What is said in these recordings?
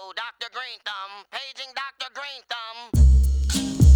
Dr. Green Thumb, paging Dr. Green Thumb.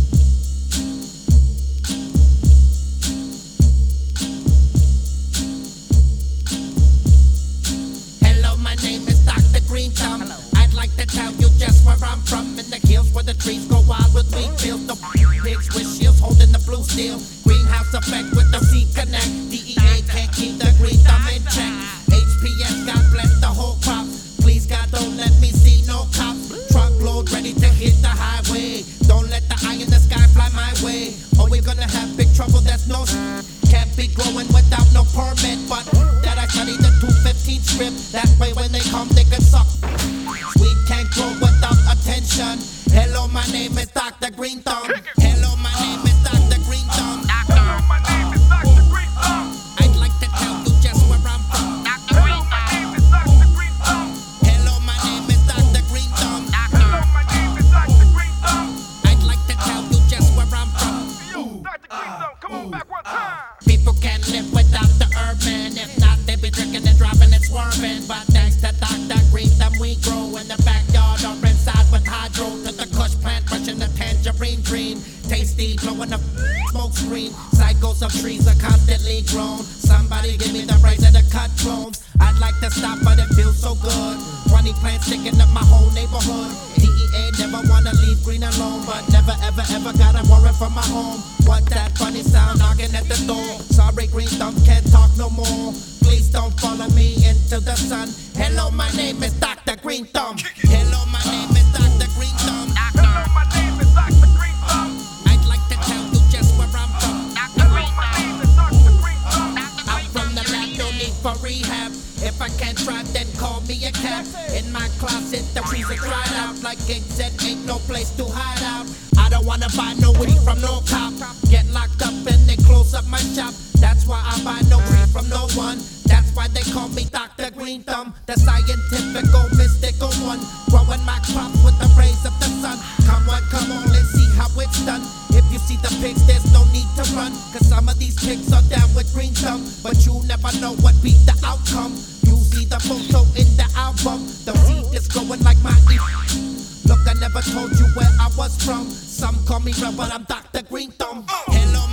Hello, my name is Dr. Green Thumb. Hello. I'd like to tell you just where I'm from. In the hills where the trees go wild with wheat fields. The pigs with shields holding the blue steel. Greenhouse effect with the sea connect. DEA can't keep the green thumb in check. HPS, God bless the whole crop. Please God, don't let me see no cops. Truckload ready to hit the highway. Don't let the eye in the sky fly my way. Or we're gonna have big trouble, that's no can't be growing without no permit. But that I study the 215 script. That way when they come they can suck. Weed can't grow without attention. Hello, my name is Dr. Green Thumb. Hello, my name is Dr. Green Thumb. Doctor. My name is Dr. Green Thumb. I'd like to tell you just where I'm from. Dr. Green My Thumb. name is Dr. Green Thumb. Hello, my name is Dr. Green Thumb. Doctor. My name is Dr. Green Thumb. I'd like to tell you just where I'm from. Yo, Dr. Green Thumb, come on back one time. People can't live without the urban. If not, they be drinking and driving and swerving. But thanks to Dr. Green Thumb, we grow in the backyard or inside with hydro. To the kush plant, brushing the tangerine dream. Tasty, blowing the smoke screen. Cycles of trees are constantly grown. Somebody give me the razor to cut clones. I'd like to stop, but it feels so good. 20 plants sticking up my whole neighborhood. DEA never wanna leave green alone, but never ever ever gotta worry for my home. What that funny sound knocking at the door? Sorry, Green Thumb can't talk no more. Please don't follow me into the sun. Hello, my name is Dr. Green Thumb. Hello, my name is Dr. Green Thumb. Doctor. My name is Dr. Green Thumb. I'd like to tell you just where I'm from. Dr. Green My Thumb. name is Dr. Green Thumb. Dr. I'm Green from Thumb, the you lab, read no me? need for rehab. If I can't drive, then call me a cab. In my closet, the trees are dried out. Like it said, ain't no place to hide out. I don't wanna buy no weed from no cop. Get locked up and they close up my shop. That's why I buy no weed from no one. That's why they call me Dr. Green Thumb, the scientific, mystical one. Growing my crops with the rays of the sun. Come on, let's see how it's done. If you see the pigs, there's no need to run. Cause some of these pigs are down with Green Thumb. But you never know what be the outcome. You see the photo in the album. The seed is growing like my Look, I never told you where I was from. Some call me Red, but I'm Dr. Green Thumb. Hello,